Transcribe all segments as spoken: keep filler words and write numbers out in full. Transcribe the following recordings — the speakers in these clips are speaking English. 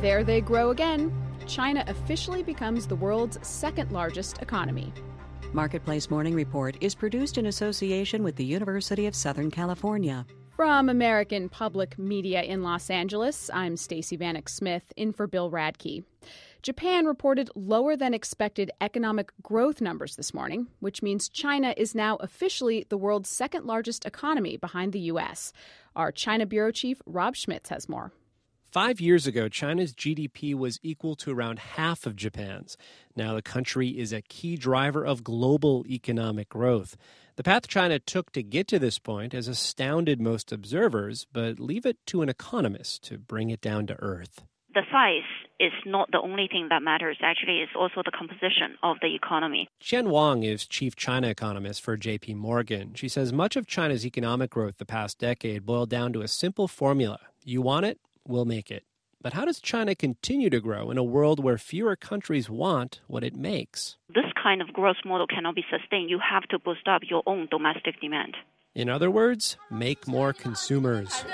There they grow again. China officially becomes the world's second largest economy. Marketplace Morning Report is produced in association with the University of Southern California. From American Public Media in Los Angeles, I'm Stacey Vanek Smith, in for Bill Radke. Japan reported lower than expected economic growth numbers this morning, which means China is now officially the world's second largest economy behind the U S. Our China Bureau Chief Rob Schmitz has more. Five years ago, China's G D P was equal to around half of Japan's. Now the country is a key driver of global economic growth. The path China took to get to this point has astounded most observers, but leave it to an economist to bring it down to earth. The size is not the only thing that matters. Actually, it's also the composition of the economy. Qian Wang is chief China economist for J P Morgan. She says much of China's economic growth the past decade boiled down to a simple formula. You want it? We'll make it. But how does China continue to grow in a world where fewer countries want what it makes? This kind of growth model cannot be sustained. You have to boost up your own domestic demand. In other words, make more consumers.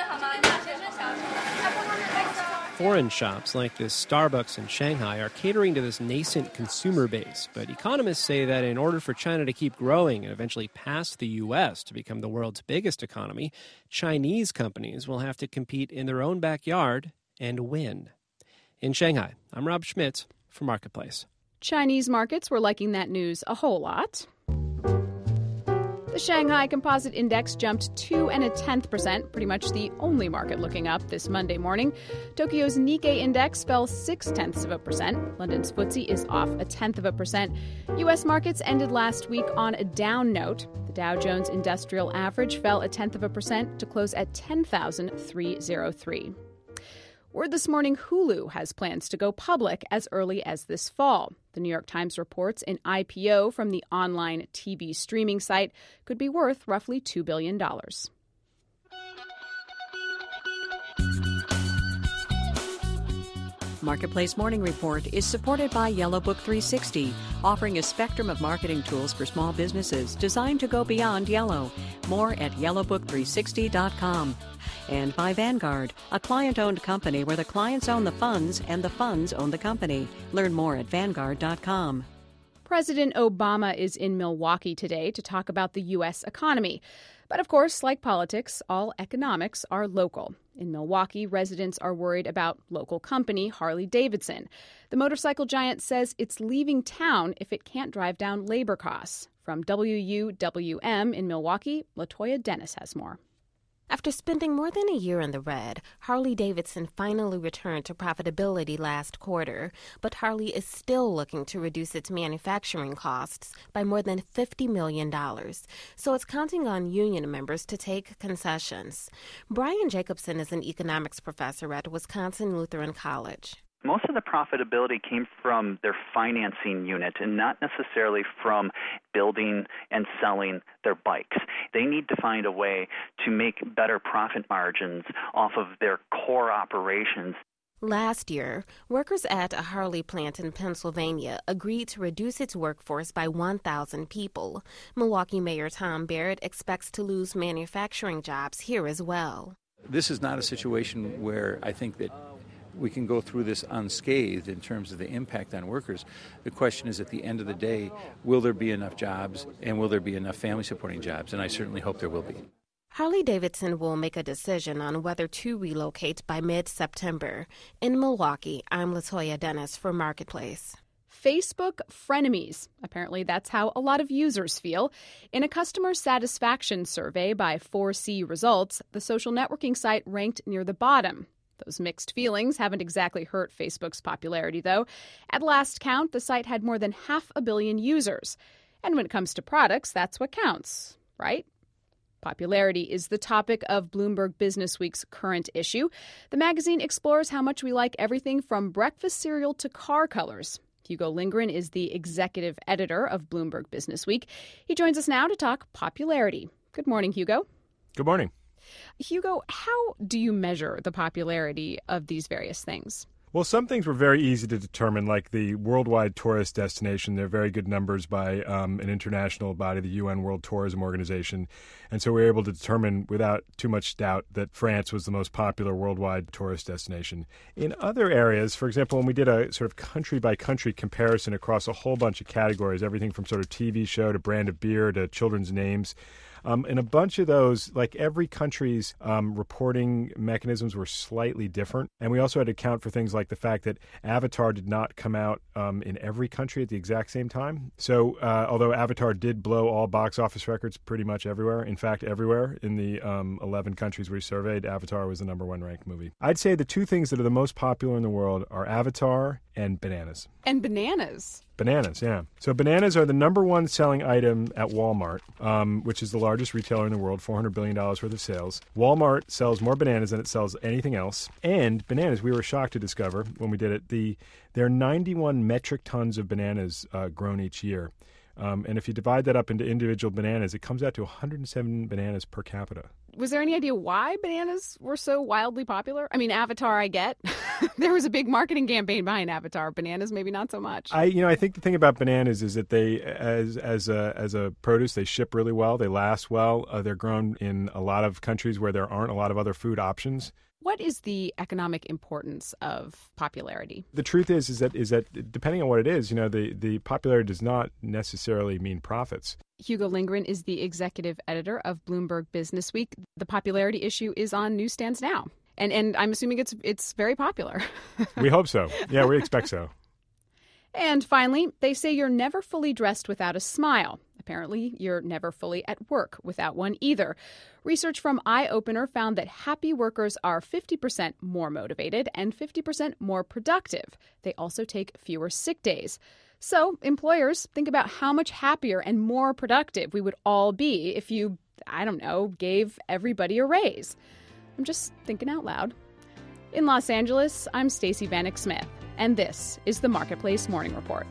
Foreign shops like this Starbucks in Shanghai are catering to this nascent consumer base. But economists say that in order for China to keep growing and eventually pass the U S to become the world's biggest economy, Chinese companies will have to compete in their own backyard and win. In Shanghai, I'm Rob Schmitz for Marketplace. Chinese markets were liking that news a whole lot. The Shanghai Composite Index jumped two and a tenth percent, pretty much the only market looking up this Monday morning. Tokyo's Nikkei Index fell six tenths of a percent. London's F T S E is off a tenth of a percent. U S markets ended last week on a down note. The Dow Jones Industrial Average fell a tenth of a percent to close at ten thousand three hundred three. Word this morning, Hulu has plans to go public as early as this fall. The New York Times reports an I P O from the online T V streaming site could be worth roughly two billion dollars. Marketplace Morning Report is supported by Yellow Book three sixty, offering a spectrum of marketing tools for small businesses designed to go beyond yellow. More at yellow book three sixty dot com. And by Vanguard, a client-owned company where the clients own the funds and the funds own the company. Learn more at vanguard dot com. President Obama is in Milwaukee today to talk about the U S economy. But of course, like politics, all economics are local. In Milwaukee, residents are worried about local company Harley-Davidson. The motorcycle giant says it's leaving town if it can't drive down labor costs. From W U W M in Milwaukee, LaToya Dennis has more. After spending more than a year in the red, Harley-Davidson finally returned to profitability last quarter, but Harley is still looking to reduce its manufacturing costs by more than fifty million dollars, so it's counting on union members to take concessions. Brian Jacobson is an economics professor at Wisconsin Lutheran College. Most of the profitability came from their financing unit and not necessarily from building and selling their bikes. They need to find a way to make better profit margins off of their core operations. Last year, workers at a Harley plant in Pennsylvania agreed to reduce its workforce by one thousand people. Milwaukee Mayor Tom Barrett expects to lose manufacturing jobs here as well. This is not a situation where I think that we can go through this unscathed in terms of the impact on workers. The question is, at the end of the day, will there be enough jobs and will there be enough family-supporting jobs? And I certainly hope there will be. Harley-Davidson will make a decision on whether to relocate by mid-September. In Milwaukee, I'm LaToya Dennis for Marketplace. Facebook frenemies. Apparently, that's how a lot of users feel. In a customer satisfaction survey by four C Results, the social networking site ranked near the bottom. Those mixed feelings haven't exactly hurt Facebook's popularity, though. At last count, the site had more than half a billion users. And when it comes to products, that's what counts, right? Popularity is the topic of Bloomberg Businessweek's current issue. The magazine explores how much we like everything from breakfast cereal to car colors. Hugo Lindgren is the executive editor of Bloomberg Businessweek. He joins us now to talk popularity. Good morning, Hugo. Good morning. Hugo, how do you measure the popularity of these various things? Well, some things were very easy to determine, like the worldwide tourist destination. They're very good numbers by um, an international body, the U N World Tourism Organization. And so we were able to determine without too much doubt that France was the most popular worldwide tourist destination. In other areas, for example, when we did a sort of country-by-country comparison across a whole bunch of categories, everything from sort of T V show to brand of beer to children's names, Um, in a bunch of those, like every country's um, reporting mechanisms were slightly different. And we also had to account for things like the fact that Avatar did not come out um, in every country at the exact same time. So uh, although Avatar did blow all box office records pretty much everywhere, in fact, everywhere in the um, eleven countries we surveyed, Avatar was the number one ranked movie. I'd say the two things that are the most popular in the world are Avatar and bananas. And bananas. Bananas, yeah. So bananas are the number one selling item at Walmart, um, which is the largest retailer in the world, four hundred billion dollars worth of sales. Walmart sells more bananas than it sells anything else. And bananas, we were shocked to discover when we did it, the there are ninety-one metric tons of bananas uh, grown each year. Um, and if you divide that up into individual bananas, it comes out to one hundred seven bananas per capita. Was there any idea why bananas were so wildly popular? I mean, Avatar, I get. There was a big marketing campaign behind Avatar. Bananas, maybe not so much. I, you know, I think the thing about bananas is that they, as as a as a produce, they ship really well. They last well. Uh, they're grown in a lot of countries where there aren't a lot of other food options. What is the economic importance of popularity? The truth is, is that is that depending on what it is, you know, the, the popularity does not necessarily mean profits. Hugo Lindgren is the executive editor of Bloomberg Business Week. The popularity issue is on newsstands now, and and I'm assuming it's it's very popular. We hope so. Yeah, we expect so. And finally, they say you're never fully dressed without a smile. Apparently, you're never fully at work without one either. Research from iOpener found that happy workers are fifty percent more motivated and fifty percent more productive. They also take fewer sick days. So, employers, think about how much happier and more productive we would all be if you, I don't know, gave everybody a raise. I'm just thinking out loud. In Los Angeles, I'm Stacey Vanek Smith, and this is the Marketplace Morning Report.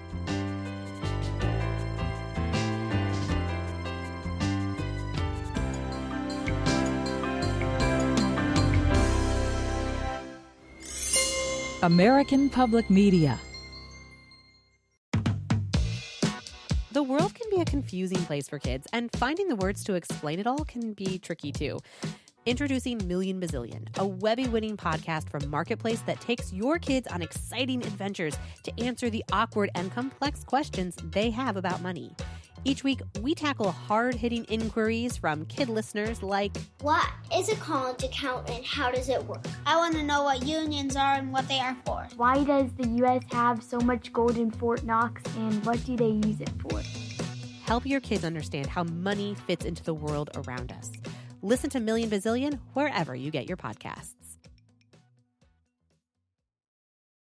American Public Media. The world can be a confusing place for kids, and finding the words to explain it all can be tricky too. Introducing Million Bazillion, a Webby-winning podcast from Marketplace that takes your kids on exciting adventures to answer the awkward and complex questions they have about money. Each week, we tackle hard-hitting inquiries from kid listeners like, what is a college account and how does it work? I want to know what unions are and what they are for. Why does the U S have so much gold in Fort Knox and what do they use it for? Help your kids understand how money fits into the world around us. Listen to Million Bazillion wherever you get your podcasts.